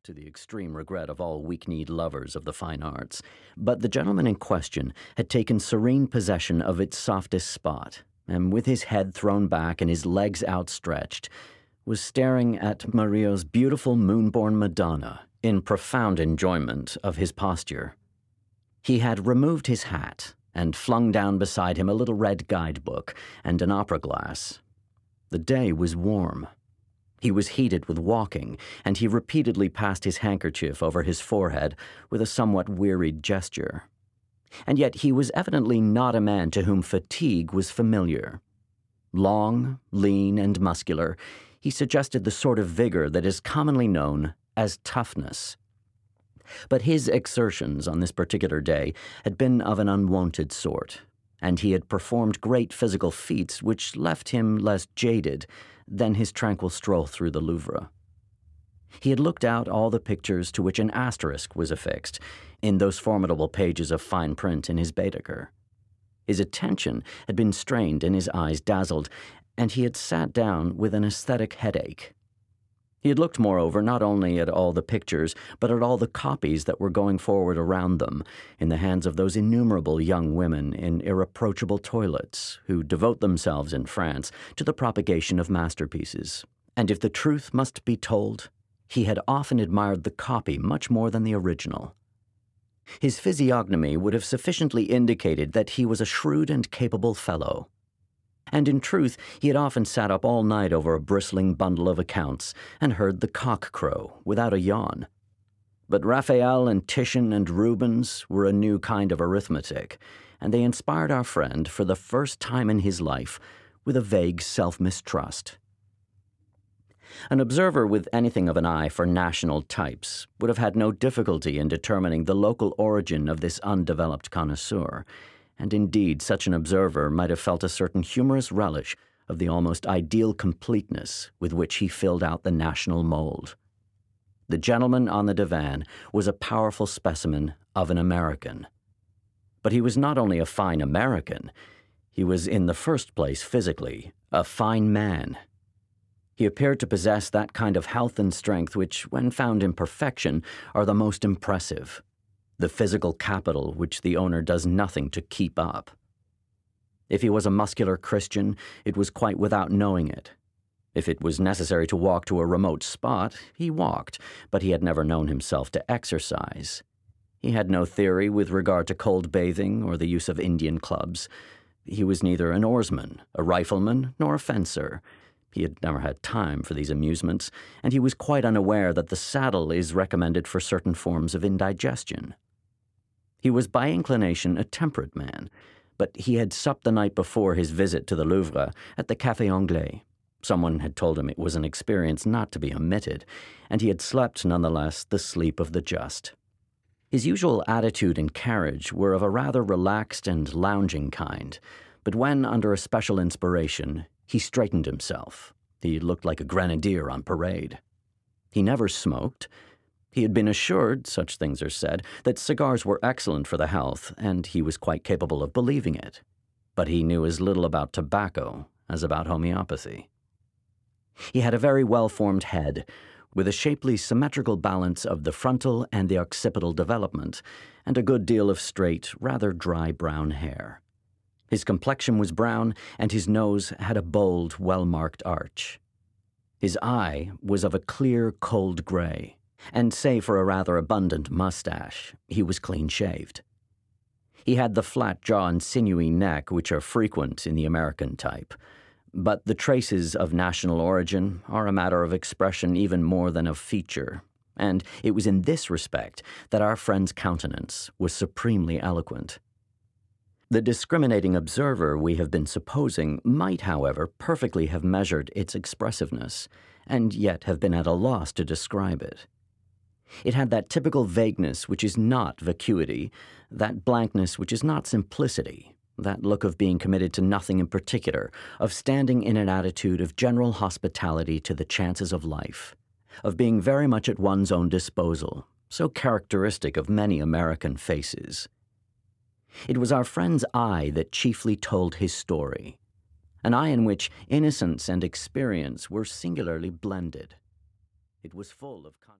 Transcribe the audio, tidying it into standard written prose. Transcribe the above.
to the extreme regret of all weak-kneed lovers of the fine arts, but the gentleman in question had taken serene possession of its softest spot, and with his head thrown back and his legs outstretched, was staring at Murillo's beautiful moon-born Madonna in profound enjoyment of his posture. He had removed his hat and flung down beside him a little red guidebook and an opera glass. The day was warm. He was heated with walking, and he repeatedly passed his handkerchief over his forehead with a somewhat wearied gesture. And yet he was evidently not a man to whom fatigue was familiar. Long, lean, and muscular, he suggested the sort of vigor that is commonly known as toughness. But his exertions on this particular day had been of an unwonted sort, and he had performed great physical feats which left him less jaded than his tranquil stroll through the Louvre. He had looked out all the pictures to which an asterisk was affixed in those formidable pages of fine print in his Baedeker. His attention had been strained and his eyes dazzled, and he had sat down with an aesthetic headache. He had looked, moreover, not only at all the pictures, but at all the copies that were going forward around them, in the hands of those innumerable young women in irreproachable toilets, who devote themselves in France to the propagation of masterpieces. And if the truth must be told, he had often admired the copy much more than the original. His physiognomy would have sufficiently indicated that he was a shrewd and capable fellow. And in truth, he had often sat up all night over a bristling bundle of accounts and heard the cock crow without a yawn. But Raphael and Titian and Rubens were a new kind of arithmetic, and they inspired our friend for the first time in his life with a vague self-mistrust. An observer with anything of an eye for national types would have had no difficulty in determining the local origin of this undeveloped connoisseur, and indeed such an observer might have felt a certain humorous relish of the almost ideal completeness with which he filled out the national mold. The gentleman on the divan was a powerful specimen of an American. But he was not only a fine American, he was in the first place physically a fine man. He appeared to possess that kind of health and strength which, when found in perfection, are the most impressive. The physical capital which the owner does nothing to keep up. If he was a muscular Christian, it was quite without knowing it. If it was necessary to walk to a remote spot, he walked, but he had never known himself to exercise. He had no theory with regard to cold bathing or the use of Indian clubs. He was neither an oarsman, a rifleman, nor a fencer. He had never had time for these amusements, and he was quite unaware that the saddle is recommended for certain forms of indigestion. He was by inclination a temperate man, but he had supped the night before his visit to the Louvre at the Café Anglais. Someone had told him it was an experience not to be omitted, and he had slept nonetheless the sleep of the just. His usual attitude and carriage were of a rather relaxed and lounging kind, but when, under a special inspiration, he straightened himself, he looked like a grenadier on parade. He never smoked. He had been assured, such things are said, that cigars were excellent for the health, and he was quite capable of believing it. But he knew as little about tobacco as about homeopathy. He had a very well-formed head, with a shapely symmetrical balance of the frontal and the occipital development, and a good deal of straight, rather dry brown hair. His complexion was brown, and his nose had a bold, well-marked arch. His eye was of a clear, cold gray, and save for a rather abundant mustache, he was clean-shaved. He had the flat jaw and sinewy neck which are frequent in the American type, but the traces of national origin are a matter of expression even more than of feature, and it was in this respect that our friend's countenance was supremely eloquent. The discriminating observer we have been supposing might, however, perfectly have measured its expressiveness, and yet have been at a loss to describe it. It had that typical vagueness which is not vacuity, that blankness which is not simplicity, that look of being committed to nothing in particular, of standing in an attitude of general hospitality to the chances of life, of being very much at one's own disposal, so characteristic of many American faces. It was our friend's eye that chiefly told his story, an eye in which innocence and experience were singularly blended. It was full of